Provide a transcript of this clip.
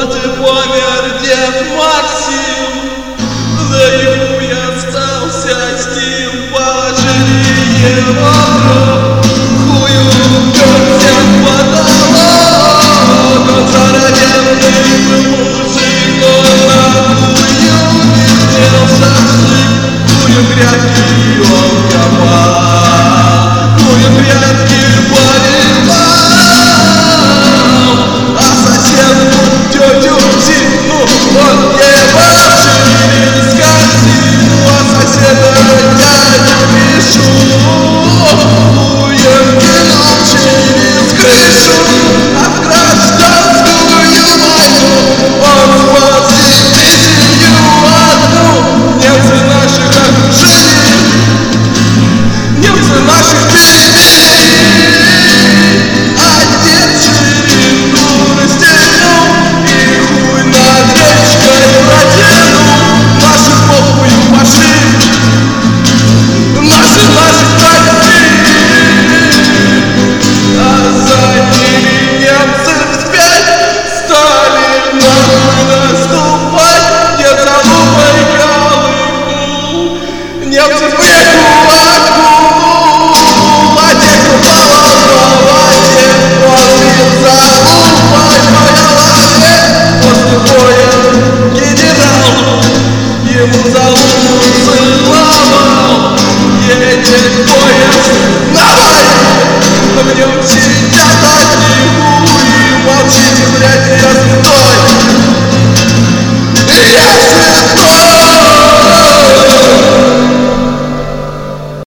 Вот и помер дед Максим, да ему и остался стим. Положили его гроб, хую всем потолок. Он здоровенный был мужик, он на хую вертел шашлык. Хую грядки он копал, хую грядки поливал, а соседку тетю Зину он ебал через корзину, а соседа дядю Мишу хуем кинул через крышу. А в гражданскую войну он спас дивизию одну. Немцы наших окружили, немцы наших перебили, а дед ширинку растянул и хуй над речкой протянул. Наши похую пошли, наших простили, а за ними немцы.